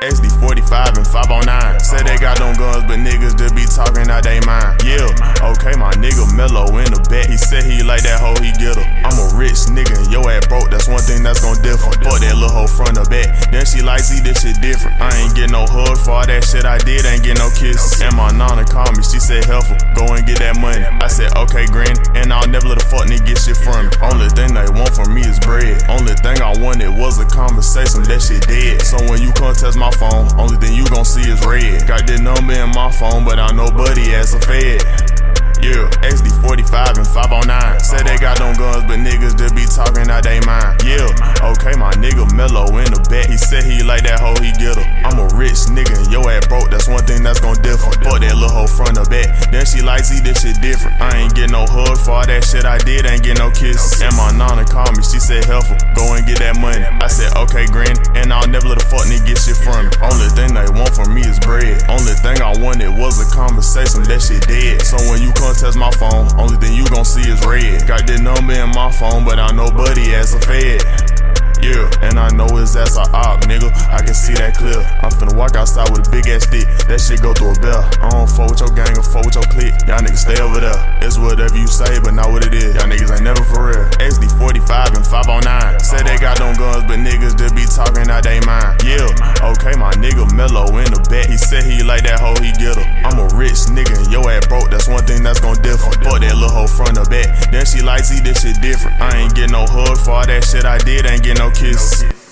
XD45 and 509. Say they got them guns, but niggas just be talking out they mind. Yeah, okay, my nigga Mellow in the back. He said he like that hoe, he get her. I'm a rich nigga and your ass broke, that's one thing that's gon' differ. Fuck that little hoe front or back. Then she like, see, this shit different. I ain't get no hug for all that shit I did, ain't get no kisses. And my nana called me, she said, helpful, go and get that money. I said, okay, granny, and I'll never let a fuck nigga get shit from me. Only thing they want from me is bread. Only thing I wanted was a conversation, that shit dead. So when you come test my phone, only thing you gon' see is red. Got this number in my phone, but I know buddy ass a fed. Yeah, XD45 and 509. Say they got them guns, but niggas just be talking out they mind. Yeah, okay, my nigga Mellow in the back. He said he like that hoe, he get her. I'm a rich nigga and your ass broke, that's one thing that's gon' differ. Fuck that little hoe front or back. Then she like, see, this shit different. I ain't get no hug for all that shit I did, ain't get no kisses. And my nana called me, she said, helpful, go and get that money. I said, okay, granny, and I'll never let a fuck nigga get shit from me. Only thing they want from me is bread. Only thing I wanted was a conversation, that shit dead. So when you come test my phone, only thing you gon' see is red. Got this number in my phone, but I know buddy ass a fed. Yeah, and I know his ass a op, nigga, I can see that clear. I'm finna walk outside with a big ass stick, that shit go through a bell. I don't fuck with your gang or fuck with your clique, y'all niggas stay over there. It's whatever you say, but not what it is, y'all niggas ain't never for real. XD45 and 509. Say they got them guns, but niggas just be talking out they mind. Yeah, okay, my nigga Mellow in the back. He said he like that hoe, he get her. I'm a rich nigga and your ass broke, that's one thing that's gon' differ. Fuck that little hoe front or back. Then she like, see, this shit different. I ain't get no hug for all that shit I did, ain't get no kiss.